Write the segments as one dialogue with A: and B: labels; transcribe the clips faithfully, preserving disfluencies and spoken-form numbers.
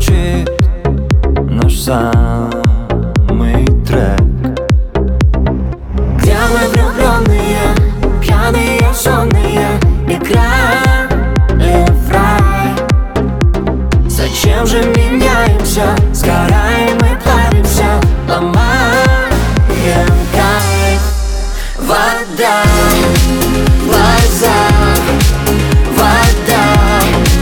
A: звучит наш самый трек,
B: где мы влюбленные, пьяные, сонные, играли в рай. Зачем же меняемся, сгораем и плавимся, ломаем кайф. Вода в глазах, вода,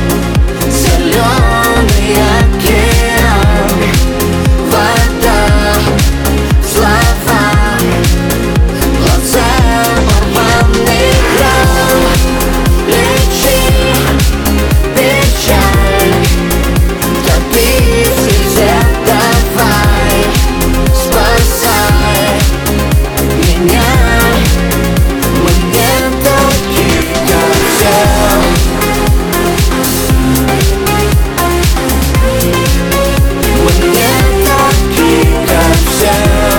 B: зеленый океан, вода в словах, в глазах порванный кран. Лечи печаль, топи в слезе, давай, спасай меня. Мы не такие, как все. Мы не такие, как все.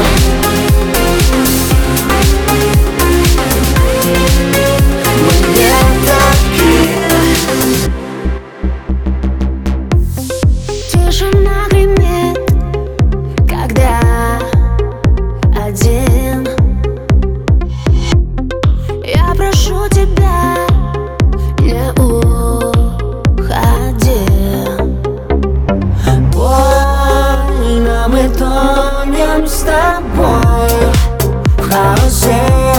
B: Мы не такие. Тишина гремит, когда один. Я прошу тебя, не уходи. Больно мы тонем с тобой в хаосе.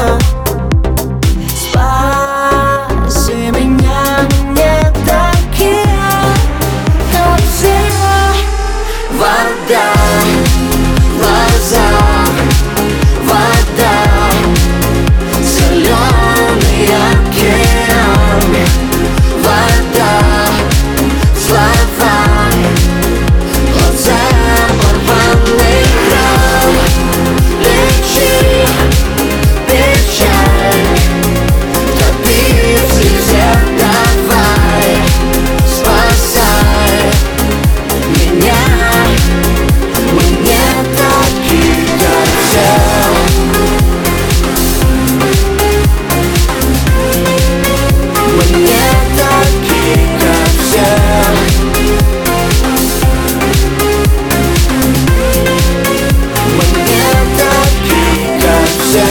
B: Спаси меня, не такие, как все. Вода в глазах, вода, зеленый океан, вода в словах, в глазах порванный кран. Лечи печаль, топи в слезе, давай, спасай меня. Мы не такие, как все. Мы не такие, как все. Мы не такие, как все.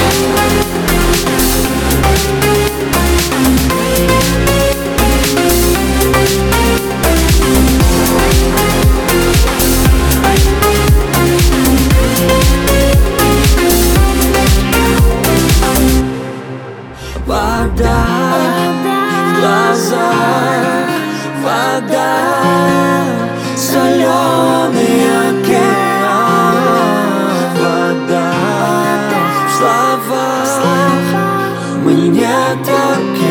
B: Вода в глазах, вода, соленый океан, вода в словах. Мы не такие.